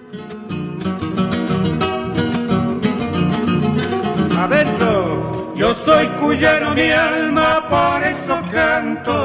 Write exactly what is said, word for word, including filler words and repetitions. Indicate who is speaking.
Speaker 1: Adentro, yo soy cuyano mi alma, por eso canto.